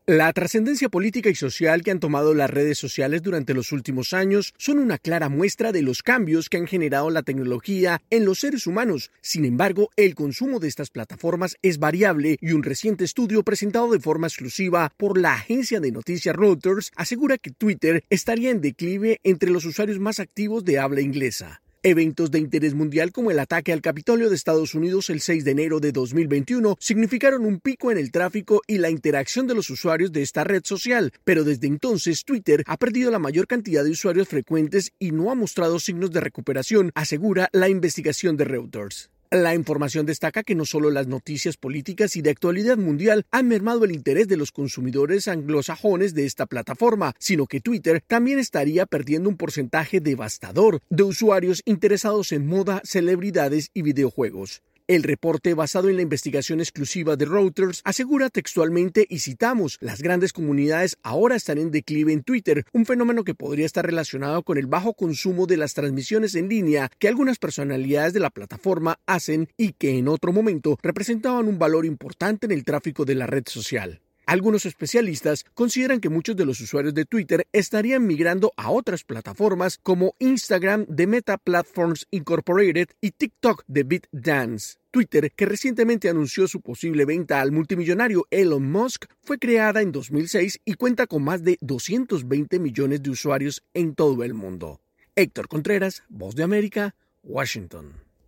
La trascendencia política y social que han tomado las redes sociales durante los últimos años son una clara muestra de los cambios que han generado la tecnología en los seres humanos. Sin embargo, el consumo de estas plataformas es variable y un reciente estudio presentado de forma exclusiva por la agencia de noticias Reuters asegura que Twitter estaría en declive entre los usuarios más activos de habla inglesa. Eventos de interés mundial como el ataque al Capitolio de Estados Unidos el 6 de enero de 2021 significaron un pico en el tráfico y la interacción de los usuarios de esta red social, pero desde entonces Twitter ha perdido la mayor cantidad de usuarios frecuentes y no ha mostrado signos de recuperación, asegura la investigación de Reuters. La información destaca que no solo las noticias políticas y de actualidad mundial han mermado el interés de los consumidores anglosajones de esta plataforma, sino que Twitter también estaría perdiendo un porcentaje devastador de usuarios interesados en moda, celebridades y videojuegos. El reporte, basado en la investigación exclusiva de Reuters, asegura textualmente, y citamos, las grandes comunidades ahora están en declive en Twitter, un fenómeno que podría estar relacionado con el bajo consumo de las transmisiones en línea que algunas personalidades de la plataforma hacen y que en otro momento representaban un valor importante en el tráfico de la red social. Algunos especialistas consideran que muchos de los usuarios de Twitter estarían migrando a otras plataformas como Instagram de Meta Platforms Incorporated y TikTok de ByteDance. Twitter, que recientemente anunció su posible venta al multimillonario Elon Musk, fue creada en 2006 y cuenta con más de 220 millones de usuarios en todo el mundo. Héctor Contreras, Voz de América, Washington.